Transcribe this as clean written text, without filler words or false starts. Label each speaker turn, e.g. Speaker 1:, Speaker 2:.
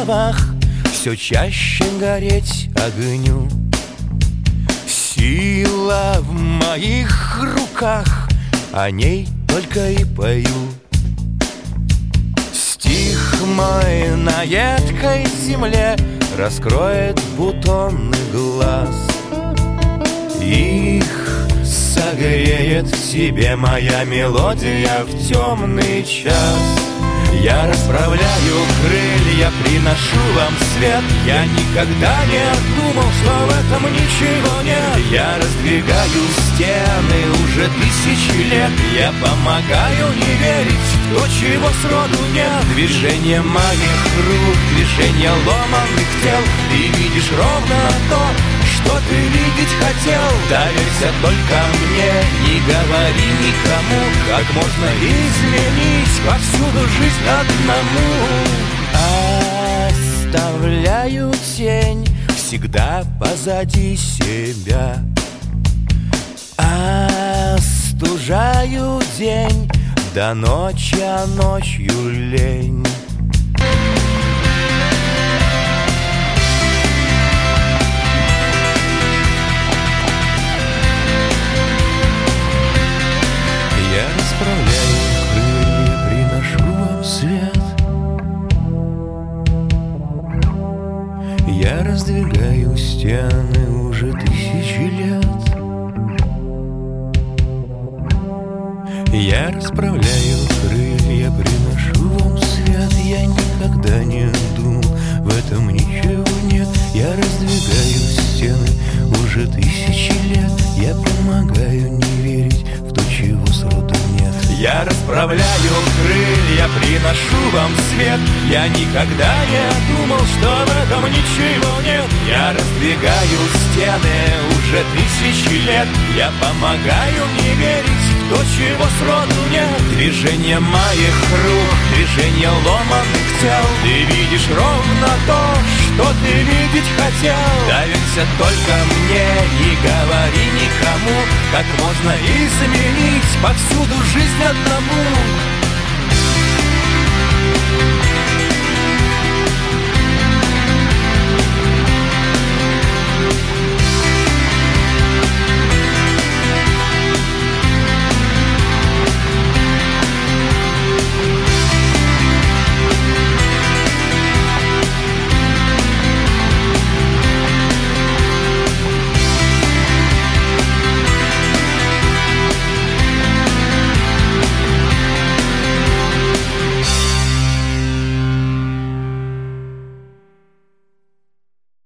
Speaker 1: словах все чаще гореть огню. Сила в моих руках, о ней только и пою. Стих мой на едкой земле раскроет бутоны глаз. Их согреет в себе моя мелодия в темный час. Я расправляю крылья, приношу вам свет. Я никогда не думал, что в этом ничего нет. Я раздвигаю стены уже тысячи лет. Я помогаю не верить в то, чего сроду нет. Движение моих рук, движение ломаных тел. Ты видишь ровно то, что ты видеть хотел. Доверься только мне, не говори никому, как можно изменить повсюду жизнь одному. Оставляю тень всегда позади себя. Остужаю день до ночи, а ночью лень. Я расправляю крылья, приношу вам свет. Я раздвигаю стены уже тысячи лет. Я расправляю крылья, приношу вам свет. Я никогда не думал, в этом ничего нет. Я раздвигаю стены уже тысячи лет. Я помогаю не верить в то, чего сроду нет. Я расправляю крылья, приношу вам свет. Я никогда не думал, что в этом ничего нет. Я раздвигаю стены уже тысячи лет. Я помогаю не верить в то, чего сроду нет. Движение моих рук, движение ломаных тел. Ты видишь ровно то, что ты видеть хотел. Доверься только мне, не говори никому, как можно изменить повсюду жизнь одному.